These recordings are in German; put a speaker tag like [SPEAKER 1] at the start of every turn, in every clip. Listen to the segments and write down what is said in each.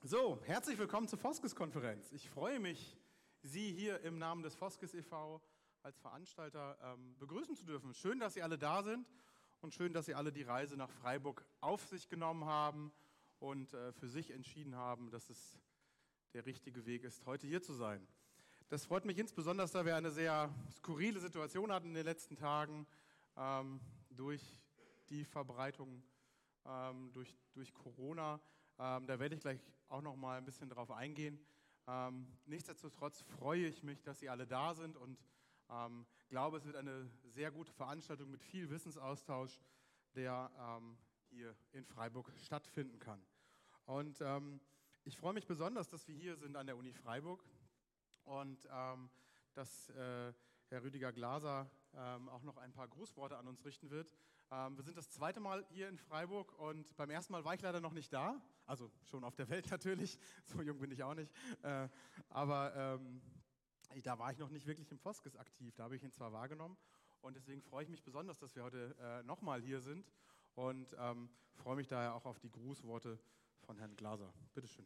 [SPEAKER 1] So, herzlich willkommen zur Foskes-Konferenz. Ich freue mich, Sie hier im Namen des Foskes e.V. als Veranstalter begrüßen zu dürfen. Schön, dass Sie alle da sind und schön, dass Sie alle die Reise nach Freiburg auf sich genommen haben und für sich entschieden haben, dass es der richtige Weg ist, heute hier zu sein. Das freut mich insbesondere, da wir eine sehr skurrile Situation hatten in den letzten Tagen durch die Verbreitung durch Corona. Da werde ich gleich auch noch mal ein bisschen drauf eingehen. Nichtsdestotrotz freue ich mich, dass Sie alle da sind und glaube, es wird eine sehr gute Veranstaltung mit viel Wissensaustausch, der hier in Freiburg stattfinden kann. Und ich freue mich besonders, dass wir hier sind an der Uni Freiburg und dass Herr Rüdiger Glaser auch noch ein paar Grußworte an uns richten wird. Wir sind das zweite Mal hier in Freiburg und beim ersten Mal war ich leider noch nicht da, also schon auf der Welt natürlich, so jung bin ich auch nicht, aber da war ich noch nicht wirklich im Foskes aktiv, da habe ich ihn zwar wahrgenommen und deswegen freue ich mich besonders, dass wir heute nochmal hier sind und freue mich daher auch auf die Grußworte von Herrn Glaser. Bitte schön.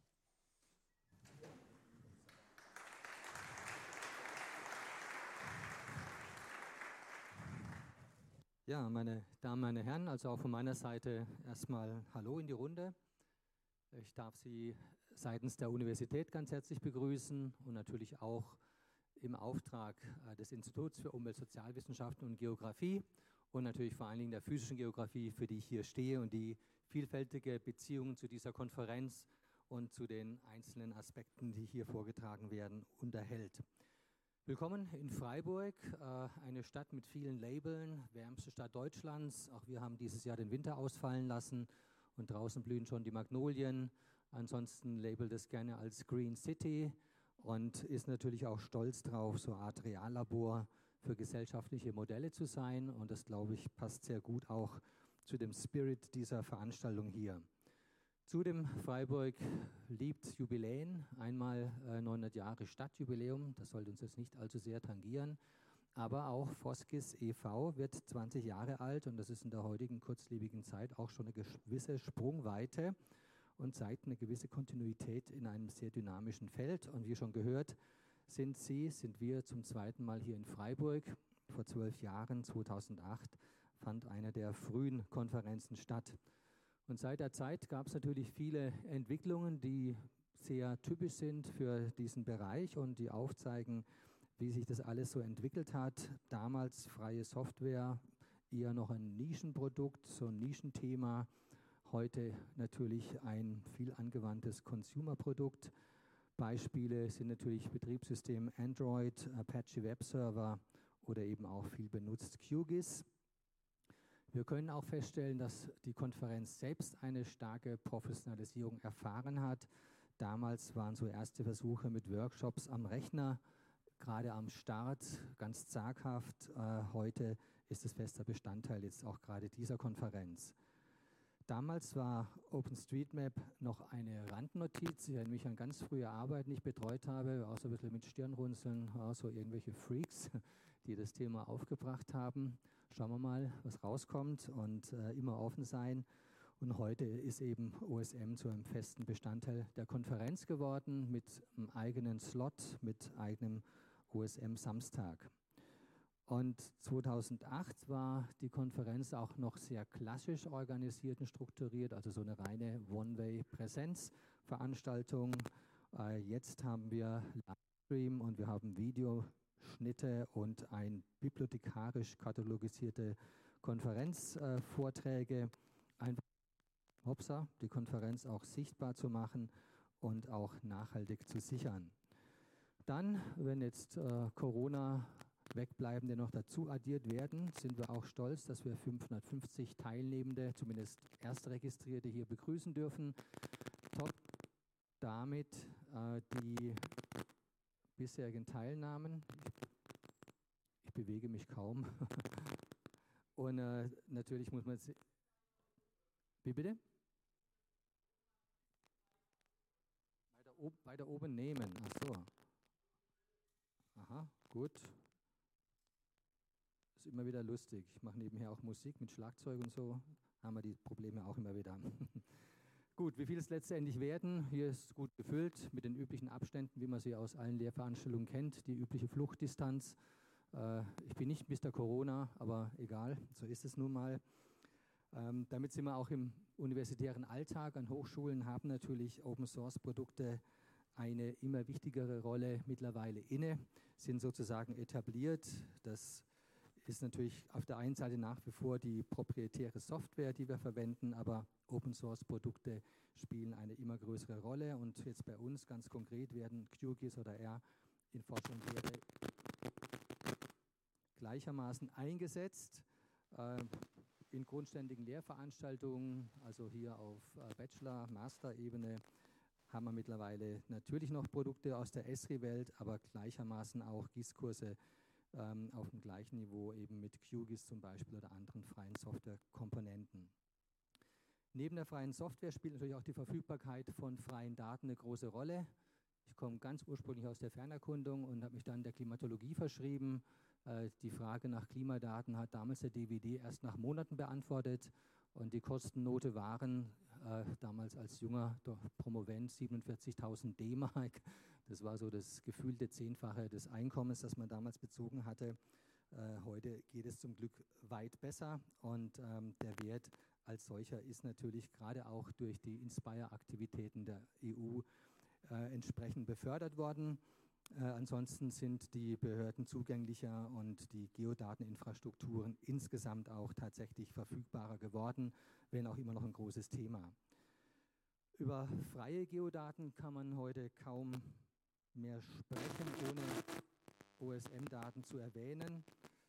[SPEAKER 2] Ja, meine Damen, meine Herren, also auch von meiner Seite erstmal Hallo in die Runde. Ich darf Sie seitens der Universität ganz herzlich begrüßen und natürlich auch im Auftrag des Instituts für Umweltsozialwissenschaften und Geografie und natürlich vor allen Dingen der physischen Geografie, für die ich hier stehe und die vielfältige Beziehungen zu dieser Konferenz und zu den einzelnen Aspekten, die hier vorgetragen werden, unterhält. Willkommen in Freiburg, eine Stadt mit vielen Labeln, wärmste Stadt Deutschlands. Auch wir haben dieses Jahr den Winter ausfallen lassen und draußen blühen schon die Magnolien. Ansonsten labelt es gerne als Green City und ist natürlich auch stolz drauf, so eine Art Reallabor für gesellschaftliche Modelle zu sein. Und das, glaube ich, passt sehr gut auch zu dem Spirit dieser Veranstaltung hier. Zudem Freiburg liebt Jubiläen, einmal 900 Jahre Stadtjubiläum, das sollte uns jetzt nicht allzu sehr tangieren, aber auch Foskes e.V. wird 20 Jahre alt und das ist in der heutigen kurzlebigen Zeit auch schon eine gewisse Sprungweite und zeigt eine gewisse Kontinuität in einem sehr dynamischen Feld. Und wie schon gehört, sind wir zum zweiten Mal hier in Freiburg. Vor 12 Jahren, 2008, fand eine der frühen Konferenzen statt. Und seit der Zeit gab es natürlich viele Entwicklungen, die sehr typisch sind für diesen Bereich und die aufzeigen, wie sich das alles so entwickelt hat. Damals freie Software, eher noch ein Nischenprodukt, so ein Nischenthema. Heute natürlich ein viel angewandtes Consumer-Produkt. Beispiele sind natürlich Betriebssystem Android, Apache Web Server oder eben auch viel benutzt QGIS. Wir können auch feststellen, dass die Konferenz selbst eine starke Professionalisierung erfahren hat. Damals waren so erste Versuche mit Workshops am Rechner, gerade am Start, ganz zaghaft. Heute ist es fester Bestandteil jetzt auch gerade dieser Konferenz. Damals war OpenStreetMap noch eine Randnotiz. Ich erinnere mich an ganz frühe Arbeiten, die ich betreut habe, auch so ein bisschen mit Stirnrunzeln, auch so irgendwelche Freaks, die das Thema aufgebracht haben. Schauen wir mal, was rauskommt und immer offen sein. Und heute ist eben OSM zu einem festen Bestandteil der Konferenz geworden, mit einem eigenen Slot, mit eigenem OSM-Samstag. Und 2008 war die Konferenz auch noch sehr klassisch organisiert und strukturiert, also so eine reine One-Way-Präsenzveranstaltung. Jetzt haben wir Livestream und wir haben Videoschnitte und ein bibliothekarisch katalogisierte Konferenzvorträge. Einfach die Konferenz auch sichtbar zu machen und auch nachhaltig zu sichern. Dann, wenn jetzt Corona Wegbleibende noch dazu addiert werden, sind wir auch stolz, dass wir 550 Teilnehmende, zumindest Erstregistrierte, hier begrüßen dürfen. Top damit die bisherigen Teilnahmen. Ich bewege mich kaum. Und natürlich muss man... Wie bitte? Weiter oben nehmen. Ach so. Aha, gut. Das ist immer wieder lustig. Ich mache nebenher auch Musik mit Schlagzeug und so. Haben wir die Probleme auch immer wieder. Gut, wie viel es letztendlich werden? Hier ist es gut gefüllt mit den üblichen Abständen, wie man sie aus allen Lehrveranstaltungen kennt, die übliche Fluchtdistanz. Ich bin nicht Mr. Corona, aber egal, so ist es nun mal. Damit sind wir auch im universitären Alltag an Hochschulen, haben natürlich Open-Source-Produkte eine immer wichtigere Rolle mittlerweile inne, sind sozusagen etabliert. Das ist natürlich auf der einen Seite nach wie vor die proprietäre Software, die wir verwenden, aber Open-Source-Produkte spielen eine immer größere Rolle. Und jetzt bei uns ganz konkret werden QGIS oder R in Forschung und Lehre gleichermaßen eingesetzt. In grundständigen Lehrveranstaltungen, also hier auf Bachelor-, Master-Ebene, haben wir mittlerweile natürlich noch Produkte aus der Esri-Welt, aber gleichermaßen auch GIS-Kurse auf dem gleichen Niveau, eben mit QGIS zum Beispiel oder anderen freien Softwarekomponenten. Neben der freien Software spielt natürlich auch die Verfügbarkeit von freien Daten eine große Rolle. Ich komme ganz ursprünglich aus der Fernerkundung und habe mich dann der Klimatologie verschrieben. Die Frage nach Klimadaten hat damals der DWD erst nach Monaten beantwortet und die Kostennote waren damals als junger Promovent 47.000 D-Mark. Das war so das gefühlte Zehnfache des Einkommens, das man damals bezogen hatte. Heute geht es zum Glück weit besser und der Wert als solcher ist natürlich gerade auch durch die Inspire-Aktivitäten der EU entsprechend befördert worden. Ansonsten sind die Behörden zugänglicher und die Geodateninfrastrukturen insgesamt auch tatsächlich verfügbarer geworden, wenn auch immer noch ein großes Thema. Über freie Geodaten kann man heute kaum mehr sprechen, ohne OSM-Daten zu erwähnen.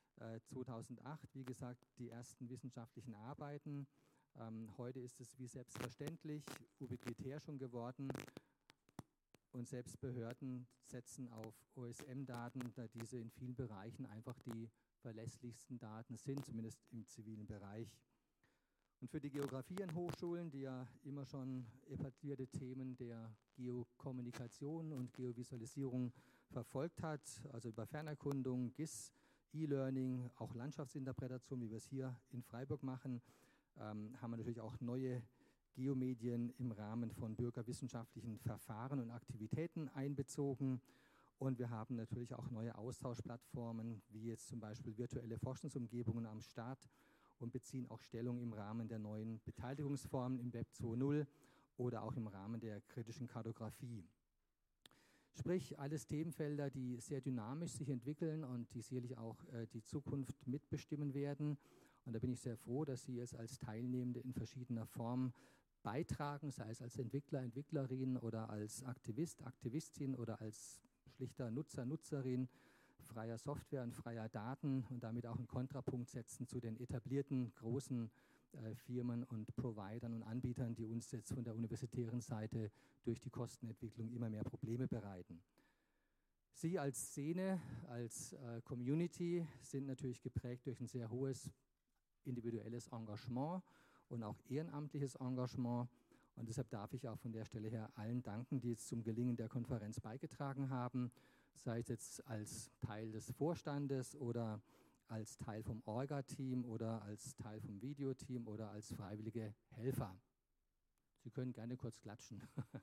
[SPEAKER 2] 2008, wie gesagt, die ersten wissenschaftlichen Arbeiten. Heute ist es wie selbstverständlich, ubiquitär schon geworden. Und selbst Behörden setzen auf OSM-Daten, da diese in vielen Bereichen einfach die verlässlichsten Daten sind, zumindest im zivilen Bereich. Und für die Geografie an Hochschulen, die ja immer schon etablierte Themen der Geokommunikation und Geovisualisierung verfolgt hat, also über Fernerkundung, GIS, E-Learning, auch Landschaftsinterpretation, wie wir es hier in Freiburg machen, haben wir natürlich auch neue Geomedien im Rahmen von bürgerwissenschaftlichen Verfahren und Aktivitäten einbezogen. Und wir haben natürlich auch neue Austauschplattformen, wie jetzt zum Beispiel virtuelle Forschungsumgebungen am Start und beziehen auch Stellung im Rahmen der neuen Beteiligungsformen im Web 2.0 oder auch im Rahmen der kritischen Kartografie. Sprich, alles Themenfelder, die sehr dynamisch sich entwickeln und die sicherlich auch die Zukunft mitbestimmen werden. Und da bin ich sehr froh, dass Sie es als Teilnehmende in verschiedener Form beitragen, sei es als Entwickler, Entwicklerin oder als Aktivist, Aktivistin oder als schlichter Nutzer, Nutzerin freier Software und freier Daten und damit auch einen Kontrapunkt setzen zu den etablierten großen Firmen und Providern und Anbietern, die uns jetzt von der universitären Seite durch die Kostenentwicklung immer mehr Probleme bereiten. Sie als Szene, als Community sind natürlich geprägt durch ein sehr hohes individuelles Engagement und auch ehrenamtliches Engagement. Und deshalb darf ich auch von der Stelle her allen danken, die jetzt zum Gelingen der Konferenz beigetragen haben, sei es jetzt als Teil des Vorstandes oder als Teil vom Orga-Team oder als Teil vom Videoteam oder als freiwillige Helfer. Sie können gerne kurz klatschen.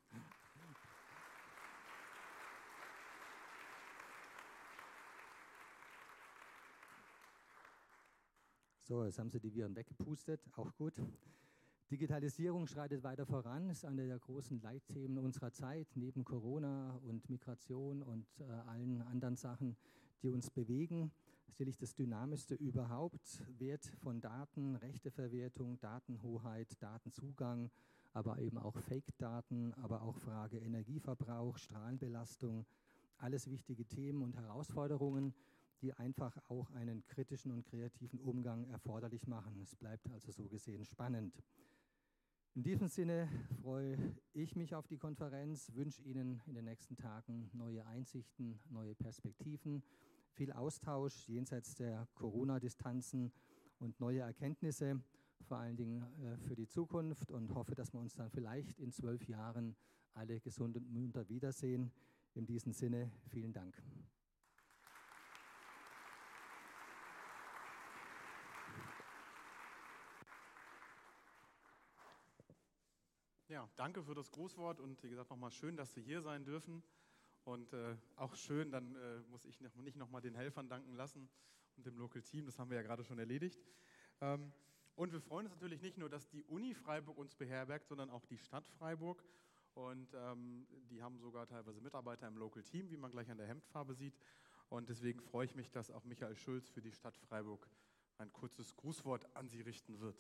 [SPEAKER 2] So, jetzt haben Sie die Viren weggepustet, auch gut. Digitalisierung schreitet weiter voran, ist eine der großen Leitthemen unserer Zeit, neben Corona und Migration und allen anderen Sachen, die uns bewegen. Sicherlich das Dynamischste überhaupt, Wert von Daten, Rechteverwertung, Datenhoheit, Datenzugang, aber eben auch Fake-Daten, aber auch Frage Energieverbrauch, Strahlenbelastung, alles wichtige Themen und Herausforderungen, die einfach auch einen kritischen und kreativen Umgang erforderlich machen. Es bleibt also so gesehen spannend. In diesem Sinne freue ich mich auf die Konferenz, wünsche Ihnen in den nächsten Tagen neue Einsichten, neue Perspektiven, viel Austausch jenseits der Corona-Distanzen und neue Erkenntnisse, vor allen Dingen für die Zukunft und hoffe, dass wir uns dann vielleicht in 12 Jahren alle gesund und munter wiedersehen. In diesem Sinne, vielen Dank.
[SPEAKER 1] Ja, danke für das Grußwort und wie gesagt nochmal schön, dass wir hier sein dürfen. Und auch schön, dann muss ich nicht nochmal den Helfern danken lassen und dem Local Team, das haben wir ja gerade schon erledigt. Und wir freuen uns natürlich nicht nur, dass die Uni Freiburg uns beherbergt, sondern auch die Stadt Freiburg. Und die haben sogar teilweise Mitarbeiter im Local Team, wie man gleich an der Hemdfarbe sieht. Und deswegen freue ich mich, dass auch Michael Schulz für die Stadt Freiburg ein kurzes Grußwort an Sie richten wird.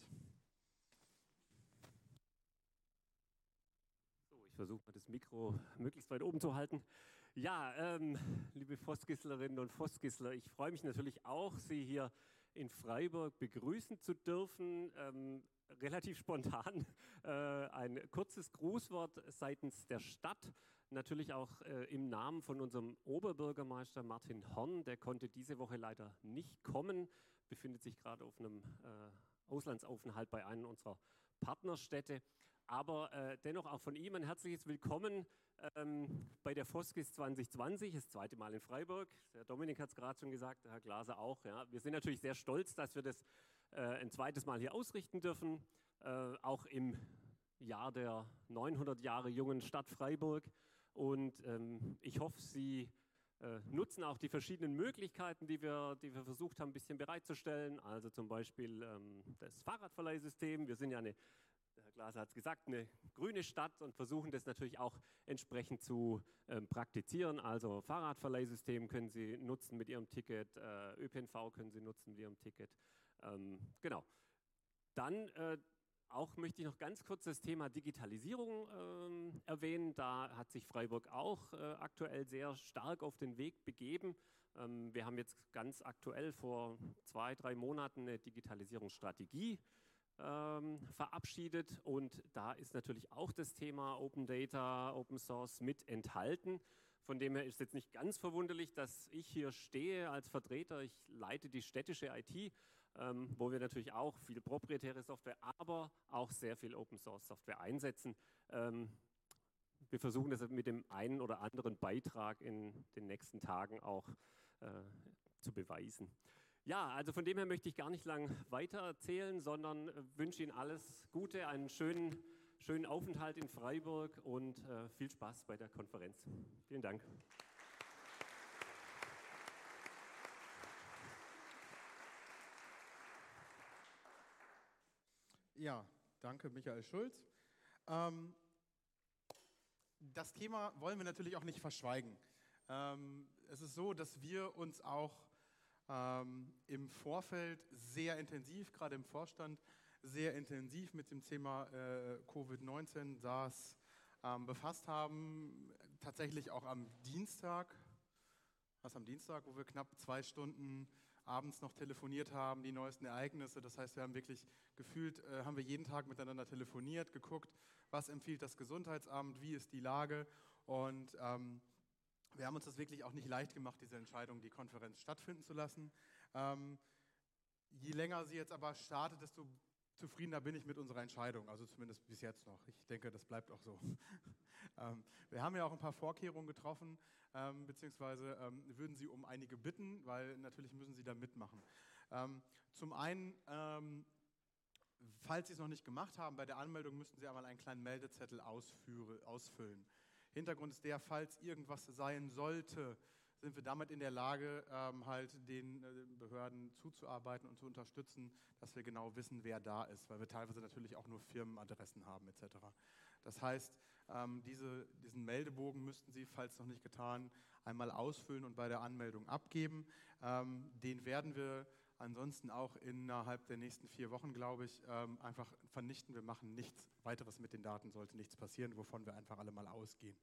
[SPEAKER 3] Ich versuche mal das Mikro möglichst weit oben zu halten. Ja, liebe Vosgislerinnen und Vosgisler, ich freue mich natürlich auch, Sie hier in Freiburg begrüßen zu dürfen. Relativ spontan ein kurzes Grußwort seitens der Stadt, natürlich auch im Namen von unserem Oberbürgermeister Martin Horn. Der konnte diese Woche leider nicht kommen, befindet sich gerade auf einem Auslandsaufenthalt bei einer unserer Partnerstädte. Aber dennoch auch von ihm ein herzliches Willkommen bei der Vosgis 2020, das zweite Mal in Freiburg. Der Dominik hat es gerade schon gesagt, der Herr Glaser auch. Ja. Wir sind natürlich sehr stolz, dass wir das ein zweites Mal hier ausrichten dürfen, auch im Jahr der 900 Jahre jungen Stadt Freiburg. Und ich hoffe, Sie nutzen auch die verschiedenen Möglichkeiten, die wir versucht haben, ein bisschen bereitzustellen. Also zum Beispiel das Fahrradverleihsystem. Wir sind ja Herr Glaser hat es gesagt, eine grüne Stadt und versuchen das natürlich auch entsprechend zu praktizieren. Also Fahrradverleihsystem können Sie nutzen mit Ihrem Ticket, ÖPNV können Sie nutzen mit Ihrem Ticket. Genau. Dann auch möchte ich noch ganz kurz das Thema Digitalisierung erwähnen. Da hat sich Freiburg auch aktuell sehr stark auf den Weg begeben. Wir haben jetzt ganz aktuell vor 2-3 Monaten eine Digitalisierungsstrategie verabschiedet und da ist natürlich auch das Thema Open Data, Open Source mit enthalten. Von dem her ist es jetzt nicht ganz verwunderlich, dass ich hier stehe als Vertreter. Ich leite die städtische IT, wo wir natürlich auch viel proprietäre Software, aber auch sehr viel Open Source Software einsetzen. Wir versuchen das mit dem einen oder anderen Beitrag in den nächsten Tagen auch zu beweisen. Ja, also von dem her möchte ich gar nicht lang weiter erzählen, sondern wünsche Ihnen alles Gute, einen schönen Aufenthalt in Freiburg und viel Spaß bei der Konferenz. Vielen Dank.
[SPEAKER 1] Ja, danke Michael Schulz. Das Thema wollen wir natürlich auch nicht verschweigen. Es ist so, dass wir uns auch im Vorfeld sehr intensiv, gerade im Vorstand, sehr intensiv mit dem Thema Covid-19, SARS befasst haben. Tatsächlich auch am Dienstag, wo wir knapp 2 Stunden abends noch telefoniert haben, die neuesten Ereignisse. Das heißt, wir haben wirklich gefühlt, haben wir jeden Tag miteinander telefoniert, geguckt, was empfiehlt das Gesundheitsamt, wie ist die Lage und wir haben uns das wirklich auch nicht leicht gemacht, diese Entscheidung, die Konferenz stattfinden zu lassen. Je länger sie jetzt aber startet, desto zufriedener bin ich mit unserer Entscheidung, also zumindest bis jetzt noch. Ich denke, das bleibt auch so. Wir haben ja auch ein paar Vorkehrungen getroffen, beziehungsweise würden Sie um einige bitten, weil natürlich müssen Sie da mitmachen. Zum einen, falls Sie es noch nicht gemacht haben, bei der Anmeldung müssten Sie einmal einen kleinen Meldezettel ausfüllen. Hintergrund ist der, falls irgendwas sein sollte, sind wir damit in der Lage, halt den Behörden zuzuarbeiten und zu unterstützen, dass wir genau wissen, wer da ist, weil wir teilweise natürlich auch nur Firmenadressen haben etc. Das heißt, diesen Meldebogen müssten Sie, falls noch nicht getan, einmal ausfüllen und bei der Anmeldung abgeben. Den werden wir ansonsten auch innerhalb der nächsten 4 Wochen, glaube ich, einfach vernichten. Wir machen nichts weiteres mit den Daten, sollte nichts passieren, wovon wir einfach alle mal ausgehen.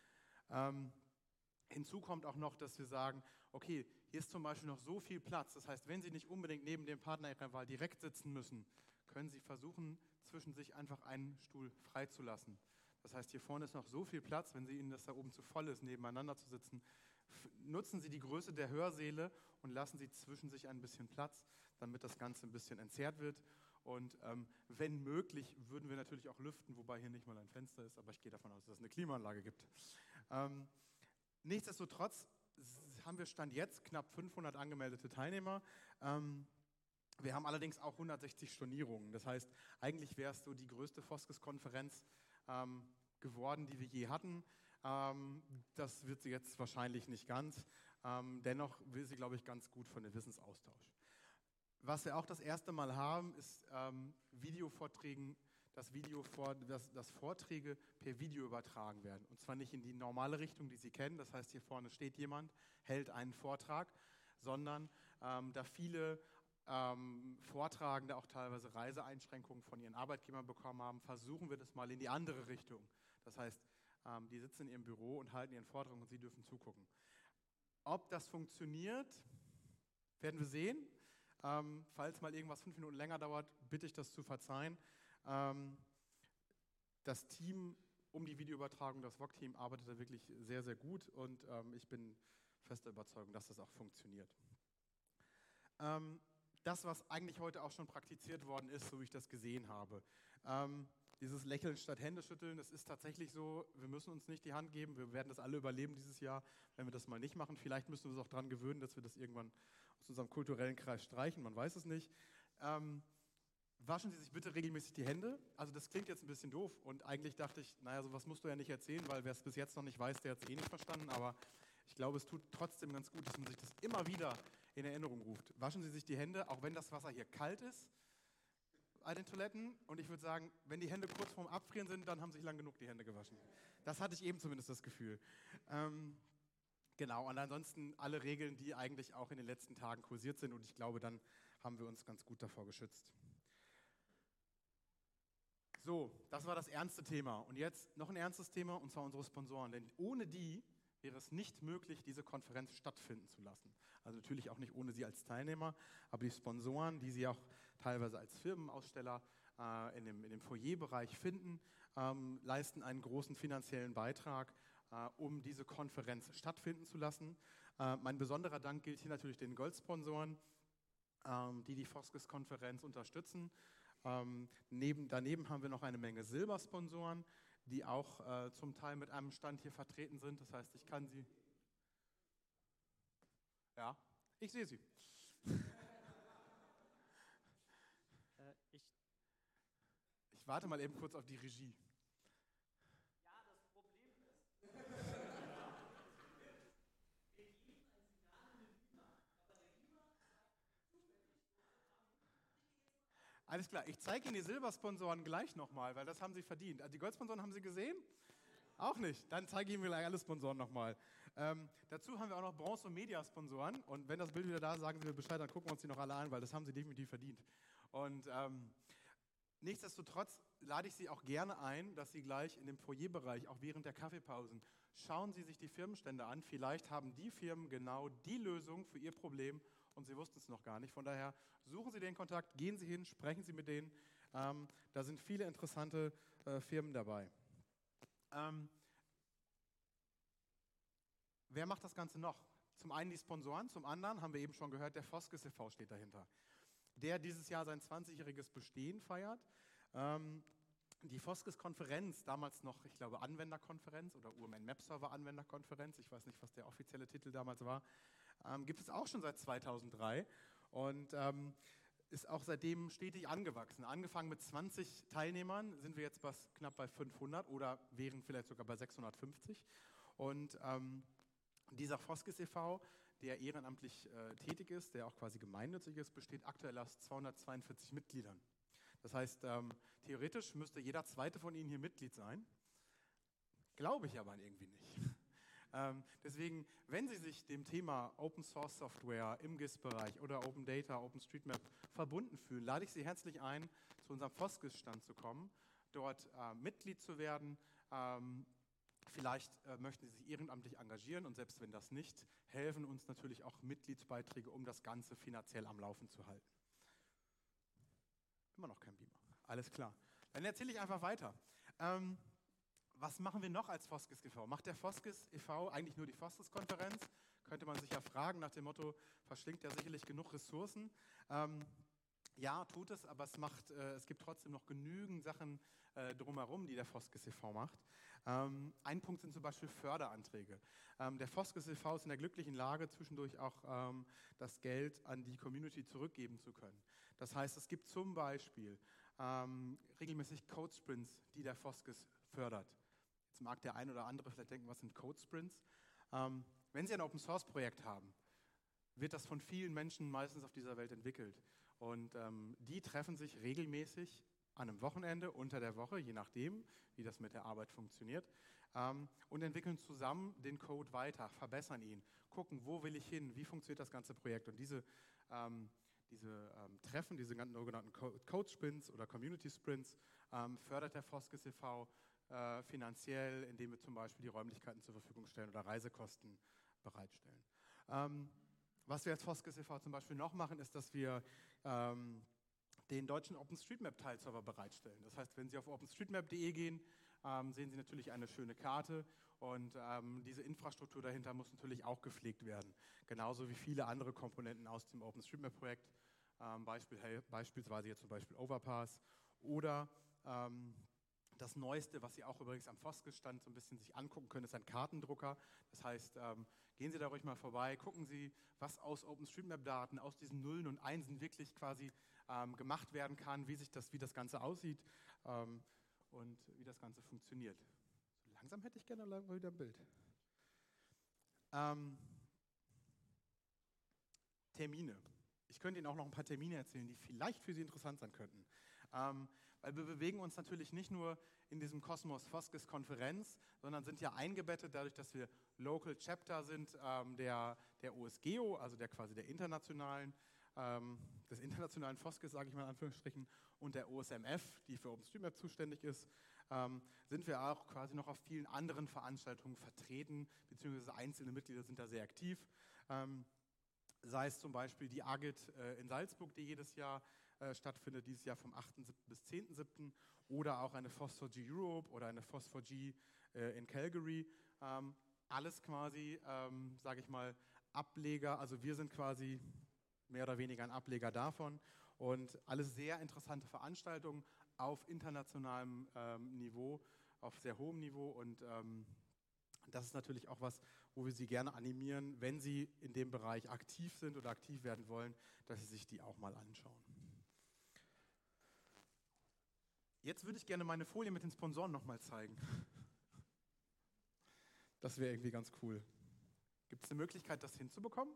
[SPEAKER 1] Hinzu kommt auch noch, dass wir sagen, okay, hier ist zum Beispiel noch so viel Platz. Das heißt, wenn Sie nicht unbedingt neben dem Partner Ihrer Wahl direkt sitzen müssen, können Sie versuchen, zwischen sich einfach einen Stuhl freizulassen. Das heißt, hier vorne ist noch so viel Platz, wenn Ihnen das da oben zu voll ist, nebeneinander zu sitzen, nutzen Sie die Größe der Hörsäle und lassen Sie zwischen sich ein bisschen Platz, damit das Ganze ein bisschen entzerrt wird. Und wenn möglich, würden wir natürlich auch lüften, wobei hier nicht mal ein Fenster ist, aber ich gehe davon aus, dass es eine Klimaanlage gibt. Nichtsdestotrotz haben wir Stand jetzt knapp 500 angemeldete Teilnehmer. Wir haben allerdings auch 160 Stornierungen. Das heißt, eigentlich wäre es so die größte Vosgis-Konferenz geworden, die wir je hatten. Das wird sie jetzt wahrscheinlich nicht ganz. Dennoch will sie, glaube ich, ganz gut von dem Wissensaustausch. Was wir auch das erste Mal haben, ist Videovorträgen, dass Vorträge per Video übertragen werden. Und zwar nicht in die normale Richtung, die Sie kennen. Das heißt, hier vorne steht jemand, hält einen Vortrag, sondern da viele Vortragende auch teilweise Reiseeinschränkungen von ihren Arbeitgebern bekommen haben, versuchen wir das mal in die andere Richtung. Das heißt, die sitzen in ihrem Büro und halten ihren Vortrag und Sie dürfen zugucken. Ob das funktioniert, werden wir sehen. Falls mal irgendwas 5 Minuten länger dauert, bitte ich das zu verzeihen. Das Team um die Videoübertragung, das VOG-Team, arbeitet da wirklich sehr, sehr gut und ich bin fester Überzeugung, dass das auch funktioniert. Das, was eigentlich heute auch schon praktiziert worden ist, so wie ich das gesehen habe, dieses Lächeln statt Händeschütteln, das ist tatsächlich so, wir müssen uns nicht die Hand geben, wir werden das alle überleben dieses Jahr, wenn wir das mal nicht machen. Vielleicht müssen wir uns auch daran gewöhnen, dass wir das irgendwann aus unserem kulturellen Kreis streichen, man weiß es nicht. Waschen Sie sich bitte regelmäßig die Hände. Also das klingt jetzt ein bisschen doof und eigentlich dachte ich, naja, sowas musst du ja nicht erzählen, weil wer es bis jetzt noch nicht weiß, der hat es eh nicht verstanden, aber ich glaube, es tut trotzdem ganz gut, dass man sich das immer wieder in Erinnerung ruft. Waschen Sie sich die Hände, auch wenn das Wasser hier kalt ist, bei den Toiletten. Und ich würde sagen, wenn die Hände kurz vorm Abfrieren sind, dann haben sich lang genug die Hände gewaschen. Das hatte ich eben zumindest das Gefühl. Genau, und ansonsten alle Regeln, die eigentlich auch in den letzten Tagen kursiert sind. Und ich glaube, dann haben wir uns ganz gut davor geschützt. So, das war das ernste Thema. Und jetzt noch ein ernstes Thema, und zwar unsere Sponsoren. Denn ohne die wäre es nicht möglich, diese Konferenz stattfinden zu lassen. Also natürlich auch nicht ohne Sie als Teilnehmer, aber die Sponsoren, die Sie auch teilweise als Firmenaussteller in dem Foyerbereich finden, leisten einen großen finanziellen Beitrag, um diese Konferenz stattfinden zu lassen. Mein besonderer Dank gilt hier natürlich den Goldsponsoren, die Foskes-Konferenz unterstützen. Daneben haben wir noch eine Menge Silbersponsoren, die auch zum Teil mit einem Stand hier vertreten sind. Das heißt, ich kann Sie... Ja, ich sehe Sie. Ich warte mal eben kurz auf die Regie.
[SPEAKER 4] Ja, das Problem ist, wir geben ein Signal an den Beamer, aber der Beamer zeigt zufällig.
[SPEAKER 1] Alles klar, ich zeige Ihnen die Silbersponsoren gleich nochmal, weil das haben Sie verdient. Die Goldsponsoren haben Sie gesehen? Auch nicht. Dann zeige ich Ihnen gleich alle Sponsoren nochmal. Dazu haben wir auch noch Bronze- und Media-Sponsoren. Und wenn das Bild wieder da ist, sagen Sie mir Bescheid, dann gucken wir uns die noch alle an, weil das haben Sie definitiv verdient. Und nichtsdestotrotz lade ich Sie auch gerne ein, dass Sie gleich in dem Foyerbereich, auch während der Kaffeepausen, schauen Sie sich die Firmenstände an. Vielleicht haben die Firmen genau die Lösung für Ihr Problem und Sie wussten es noch gar nicht. Von daher suchen Sie den Kontakt, gehen Sie hin, sprechen Sie mit denen. Da sind viele interessante Firmen dabei. Wer macht das Ganze noch? Zum einen die Sponsoren, zum anderen haben wir eben schon gehört, der Foskes e.V. steht dahinter, der dieses Jahr sein 20-jähriges Bestehen feiert. Die Foskes-Konferenz, damals noch, ich glaube, Anwenderkonferenz oder UMN Map-Server Anwenderkonferenz, ich weiß nicht, was der offizielle Titel damals war, gibt es auch schon seit 2003 und ist auch seitdem stetig angewachsen. Angefangen mit 20 Teilnehmern sind wir jetzt knapp bei 500 oder wären vielleicht sogar bei 650. Und dieser Foskes e.V., der ehrenamtlich tätig ist, der auch quasi gemeinnützig ist, besteht aktuell aus 242 Mitgliedern. Das heißt, theoretisch müsste jeder zweite von Ihnen hier Mitglied sein. Glaube ich aber irgendwie nicht. Deswegen, wenn Sie sich dem Thema Open Source Software im GIS-Bereich oder Open Data, OpenStreetMap verbunden fühlen, lade ich Sie herzlich ein, zu unserem Foskes-Stand zu kommen, dort Mitglied zu werden. Vielleicht möchten Sie sich ehrenamtlich engagieren und selbst wenn das nicht, helfen uns natürlich auch Mitgliedsbeiträge, um das Ganze finanziell am Laufen zu halten. Immer noch kein Beamer. Alles klar. Dann erzähle ich einfach weiter. Was machen wir noch als Foskes e.V.? Macht der Foskes e.V. eigentlich nur die Foskes-Konferenz? Könnte man sich ja fragen nach dem Motto, verschlingt ja sicherlich genug Ressourcen. Ja, tut es, aber es gibt trotzdem noch genügend Sachen drumherum, die der Foskes e.V. macht. Ein Punkt sind zum Beispiel Förderanträge. Der Foskes e.V. ist in der glücklichen Lage, zwischendurch auch das Geld an die Community zurückgeben zu können. Das heißt, es gibt zum Beispiel regelmäßig Code-Sprints, die der Foskes fördert. Jetzt mag der ein oder andere vielleicht denken, was sind Code Sprints? Wenn Sie ein Open-Source-Projekt haben, wird das von vielen Menschen meistens auf dieser Welt entwickelt. Und die treffen sich regelmäßig an einem Wochenende, unter der Woche, je nachdem, wie das mit der Arbeit funktioniert, und entwickeln zusammen den Code weiter, verbessern ihn, gucken, wo will ich hin, wie funktioniert das ganze Projekt. Und diese Treffen, diese sogenannten Code Sprints oder Community Sprints, fördert der Foskes e.V. Finanziell, indem wir zum Beispiel die Räumlichkeiten zur Verfügung stellen oder Reisekosten bereitstellen. Was wir als Foskes e.V. zum Beispiel noch machen, ist, dass wir den deutschen OpenStreetMap-Teilserver bereitstellen. Das heißt, wenn Sie auf openstreetmap.de gehen, sehen Sie natürlich eine schöne Karte und diese Infrastruktur dahinter muss natürlich auch gepflegt werden. Genauso wie viele andere Komponenten aus dem OpenStreetMap-Projekt, beispielsweise jetzt zum Beispiel Overpass oder das Neueste, was Sie auch übrigens am Foskes-Stand so ein bisschen sich angucken können, ist ein Kartendrucker. Das heißt, gehen Sie da ruhig mal vorbei, gucken Sie, was aus OpenStreetMap-Daten, aus diesen Nullen und Einsen wirklich quasi gemacht werden kann, wie das Ganze aussieht und wie das Ganze funktioniert. So langsam hätte ich gerne mal wieder ein Bild. Termine. Ich könnte Ihnen auch noch ein paar Termine erzählen, die vielleicht für Sie interessant sein könnten. Weil wir bewegen uns natürlich nicht nur in diesem Kosmos Foskes Konferenz, sondern sind ja eingebettet dadurch, dass wir Local Chapter sind der OSGeo, also quasi des internationalen Foskes, sage ich mal in Anführungsstrichen, und der OSMF, die für OpenStreetMap zuständig ist, sind wir auch quasi noch auf vielen anderen Veranstaltungen vertreten, beziehungsweise einzelne Mitglieder sind da sehr aktiv. Sei es zum Beispiel die AGIT in Salzburg, die jedes Jahr stattfindet, dieses Jahr vom 8.7. bis 10.7. oder auch eine FOSS4G Europe oder eine FOSS4G in Calgary. Alles quasi, sage ich mal, Ableger, also wir sind quasi mehr oder weniger ein Ableger davon und alles sehr interessante Veranstaltungen auf internationalem Niveau, auf sehr hohem Niveau und das ist natürlich auch was, wo wir Sie gerne animieren, wenn Sie in dem Bereich aktiv sind oder aktiv werden wollen, dass Sie sich die auch mal anschauen. Jetzt würde ich gerne meine Folie mit den Sponsoren nochmal zeigen. Das wäre irgendwie ganz cool. Gibt es eine Möglichkeit, das hinzubekommen?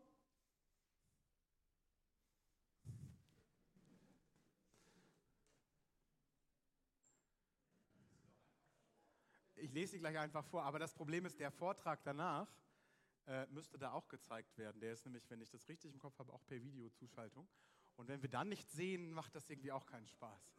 [SPEAKER 1] Ich lese sie gleich einfach vor, aber das Problem ist, der Vortrag danach müsste da auch gezeigt werden. Der ist nämlich, wenn ich das richtig im Kopf habe, auch per Videozuschaltung. Und wenn wir dann nicht sehen, macht das irgendwie auch keinen Spaß.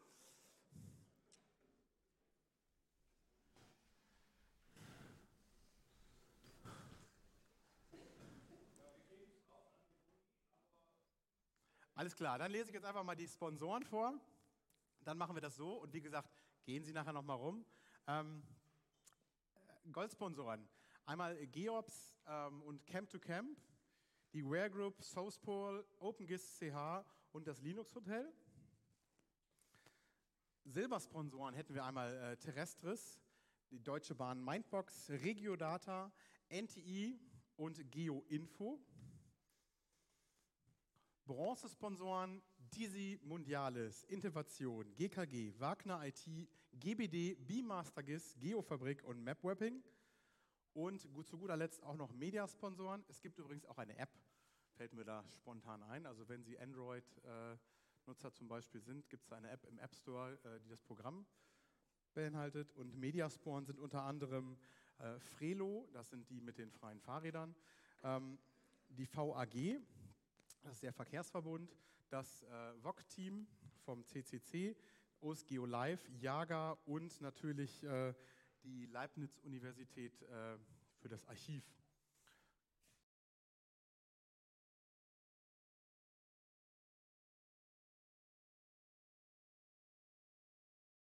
[SPEAKER 1] Alles klar, dann lese ich jetzt einfach mal die Sponsoren vor. Dann machen wir das so und wie gesagt, gehen Sie nachher nochmal rum. Goldsponsoren, einmal Geops und Camp to Camp, die Ware Group, Southpol, OpenGIS CH und das Linux Hotel. Silbersponsoren hätten wir einmal Terrestris, die Deutsche Bahn Mindbox, Regiodata, NTI und GeoInfo. Bronzesponsoren Disi Mundialis, Innovation, GKG, Wagner IT, GBD, BeMasterGIS, Geofabrik und MapWapping. Und zu guter Letzt auch noch Mediasponsoren. Es gibt übrigens auch eine App, fällt mir da spontan ein. Also wenn Sie Android-Nutzer zum Beispiel sind, gibt es eine App im App Store, die das Programm beinhaltet. Und Mediasporen sind unter anderem Frelo, das sind die mit den freien Fahrrädern, die VAG, das ist der Verkehrsverbund, das VOG-Team vom CCC, OSGeo Live, Jaga und natürlich die Leibniz-Universität für das Archiv.